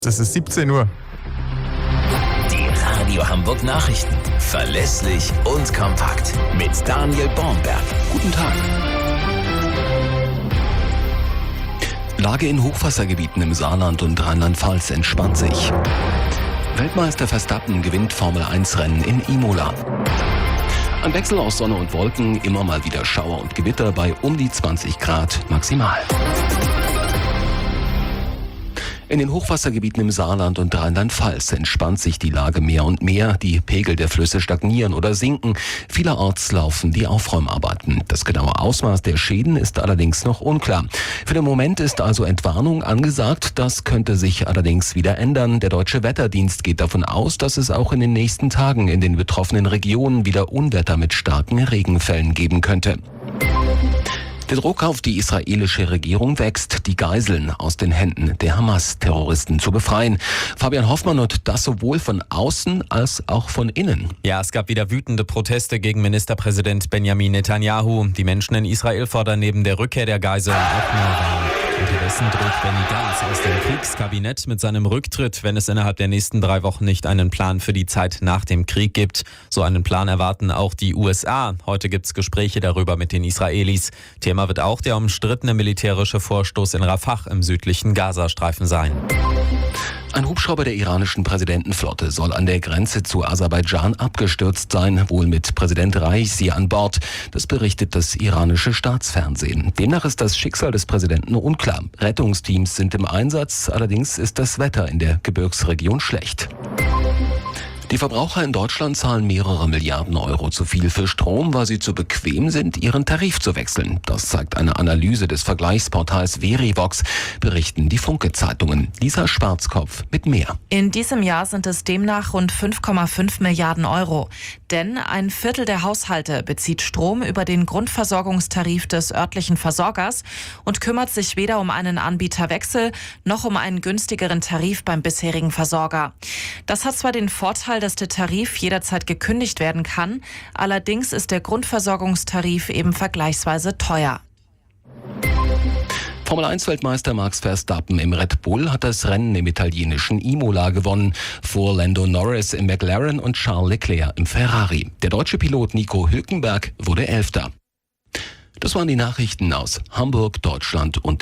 Es ist 17 Uhr. Die Radio Hamburg Nachrichten. Verlässlich und kompakt. Mit Daniel Bornberg. Guten Tag. Lage in Hochwassergebieten im Saarland und Rheinland-Pfalz entspannt sich. Weltmeister Verstappen gewinnt Formel-1-Rennen in Imola. Ein Wechsel aus Sonne und Wolken, immer mal wieder Schauer und Gewitter bei um die 20 Grad maximal. In den Hochwassergebieten im Saarland und Rheinland-Pfalz entspannt sich die Lage mehr und mehr. Die Pegel der Flüsse stagnieren oder sinken. Vielerorts laufen die Aufräumarbeiten. Das genaue Ausmaß der Schäden ist allerdings noch unklar. Für den Moment ist also Entwarnung angesagt. Das könnte sich allerdings wieder ändern. Der Deutsche Wetterdienst geht davon aus, dass es auch in den nächsten Tagen in den betroffenen Regionen wieder Unwetter mit starken Regenfällen geben könnte. Der Druck auf die israelische Regierung wächst, die Geiseln aus den Händen der Hamas-Terroristen zu befreien. Fabian Hoffmann, und das sowohl von außen als auch von innen. Ja, es gab wieder wütende Proteste gegen Ministerpräsident Benjamin Netanyahu. Die Menschen in Israel fordern neben der Rückkehr der Geiseln auch mehr Wahl. Unterdessen droht Benny Gantz aus dem Kriegskabinett mit seinem Rücktritt, wenn es innerhalb der nächsten 3 Wochen nicht einen Plan für die Zeit nach dem Krieg gibt. So einen Plan erwarten auch die USA. Heute gibt es Gespräche darüber mit den Israelis. Thema wird auch der umstrittene militärische Vorstoß in Rafah im südlichen Gazastreifen sein. Ein Hubschrauber der iranischen Präsidentenflotte soll an der Grenze zu Aserbaidschan abgestürzt sein, wohl mit Präsident Raisi an Bord. Das berichtet das iranische Staatsfernsehen. Demnach ist das Schicksal des Präsidenten unklar. Rettungsteams sind im Einsatz, allerdings ist das Wetter in der Gebirgsregion schlecht. Die Verbraucher in Deutschland zahlen mehrere Milliarden Euro zu viel für Strom, weil sie zu bequem sind, ihren Tarif zu wechseln. Das zeigt eine Analyse des Vergleichsportals Verivox, berichten die Funke-Zeitungen. Lisa Schwarzkopf mit mehr. In diesem Jahr sind es demnach rund 5,5 Milliarden Euro. Denn ein Viertel der Haushalte bezieht Strom über den Grundversorgungstarif des örtlichen Versorgers und kümmert sich weder um einen Anbieterwechsel noch um einen günstigeren Tarif beim bisherigen Versorger. Das hat zwar den Vorteil, dass der Tarif jederzeit gekündigt werden kann. Allerdings ist der Grundversorgungstarif eben vergleichsweise teuer. Formel-1-Weltmeister Max Verstappen im Red Bull hat das Rennen im italienischen Imola gewonnen, vor Lando Norris im McLaren und Charles Leclerc im Ferrari. Der deutsche Pilot Nico Hülkenberg wurde 11. Das waren die Nachrichten aus Hamburg, Deutschland und